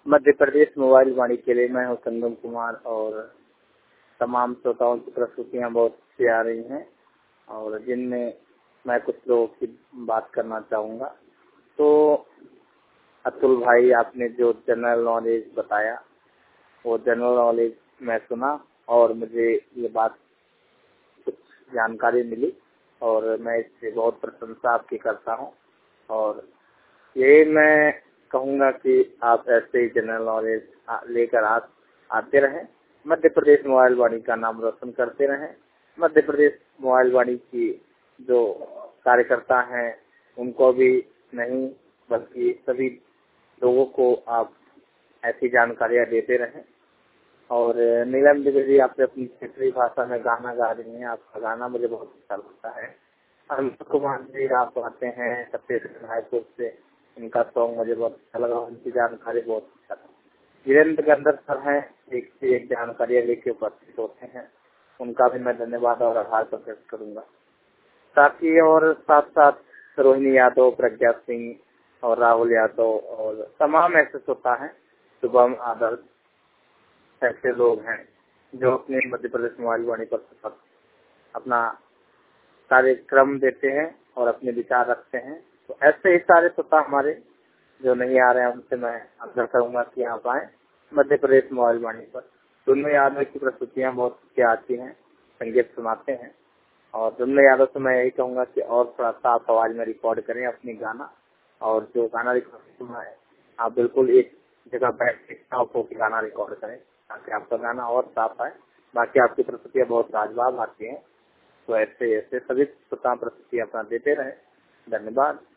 Madhya Pradesh mobile वाणी के लिए मैं हूँ संगम कुमार और तमाम श्रोताओं की प्रस्तुतियाँ बहुत अच्छी आ रही हैं और जिनमें मैं कुछ लोगों की बात करना चाहूँगा। तो अतुल भाई, आपने जो जनरल नॉलेज बताया वो जनरल नॉलेज मैं सुना और मुझे ये बात कुछ जानकारी मिली और मैं इससे बहुत प्रशंसा आपकी करता हूँ और ये मैं कहूँगा कि आप ऐसे ही जनरल नॉलेज लेकर आते रहें, मध्य प्रदेश मोबाइल वाणी का नाम रोशन करते रहें। मध्य प्रदेश मोबाइल वाणी की जो कार्यकर्ता हैं उनको भी नहीं बल्कि सभी लोगों को आप ऐसी जानकारियाँ देते रहें। और नीलम द्विवेदी, आप अपनी क्षेत्रीय भाषा में गाना गा रही हैं, आपका गाना मुझे बहुत अच्छा लगता है। अनंत कुमार जी आप आते हैं छत्तीसगढ़ रायपुर से, इनका सॉन्ग मुझे बहुत अच्छा लगा, उनकी जानकारी बहुत अच्छा लगा। वीरेंद्र गंदर सर हैं, एक से एक जानकारियाँ लेके उपस्थित होते हैं, उनका भी मैं धन्यवाद और आभार प्रकट करूंगा। साथ ही और साथ साथ रोहिणी यादव, प्रज्ञा सिंह और राहुल यादव और तमाम ऐसे श्रोता हैं, शुभम आदर्श, ऐसे लोग हैं जो अपने मध्य प्रदेश मोबाइल वाणी पर अपना कार्यक्रम देते हैं और अपने विचार रखते हैं। तो ऐसे ही सारे श्रोता हमारे जो नहीं आ रहे हैं उनसे मैं आग्रह करूंगा कि आप आए मध्य प्रदेश मोबाइल वाणी पर। दुन्नू यादव की प्रस्तुतियाँ बहुत अच्छी आती हैं, संगीत सुनाते हैं और दुन्नू यादव से मैं यही कहूँगा कि और थोड़ा साफ आवाज में रिकॉर्ड करें अपनी गाना, और जो गाना रिकॉर्ड सुना है आप बिल्कुल एक जगह बैठ के स्टॉप होकर गाना रिकॉर्ड करें ताकि आपका गाना और साफ आए। बाकी आपकी प्रस्तुतियाँ बहुत लाजवाब आती हैं, तो ऐसे ऐसे सभी श्रोता प्रस्तुतियाँ अपना देते रहे। धन्यवाद।